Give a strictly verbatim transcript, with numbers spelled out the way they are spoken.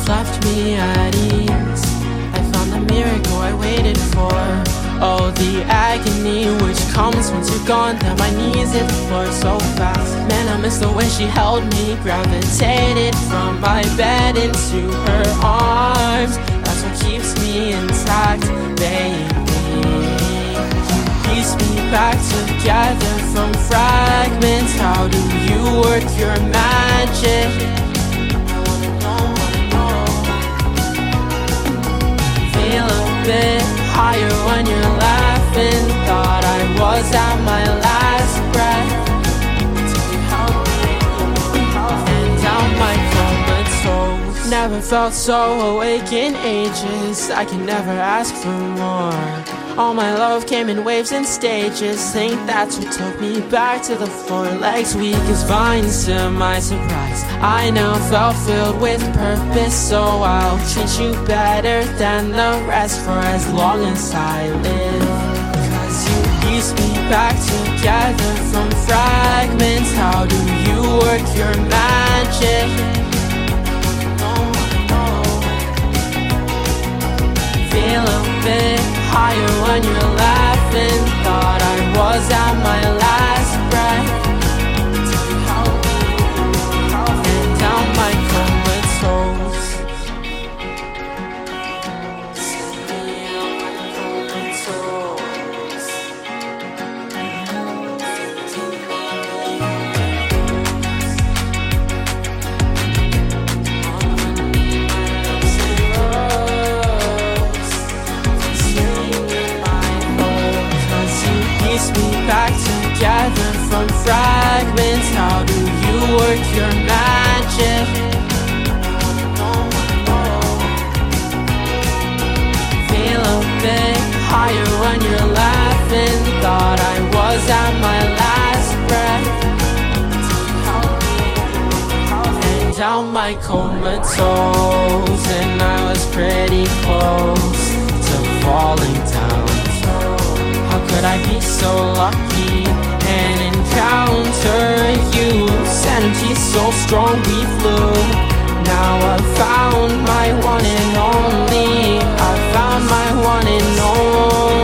left me at ease. I found the miracle I waited for. Oh, the agony which comes once you're gone. Then my knees hit the floor so fast. Man, I miss the way she held me. Gravitated from my bed into her arms. That's what keeps me intact, baby. Piece me back together from fragments. How do you work your magic? I wanna know, wanna know. Feel a bit higher when you're laughing. Thought I was at my last breath. Till you held me and down my comatose. Never felt so awake in ages. I can never ask for more. All my love came in waves and stages. Think that's what took me back to the floor. Legs weak as vines to my surprise. I now felt filled with purpose. So I'll treat you better than the rest for as long as I live. Cause you piece me back together from fragments. How do you work your magic? Feel a bit higher when you're laughing. Thought I was at my last breath. Till you held me and down my comatose. Set me on my comatose. Piece me back together from fragments. How do you work your magic? Feel a bit higher when you're laughing. Thought I was at my last breath. And down my comatose. And I was pretty close to falling down. How could I be so lucky and encounter you? Energy so strong we flew. Now I found my one and only. I found my one and only.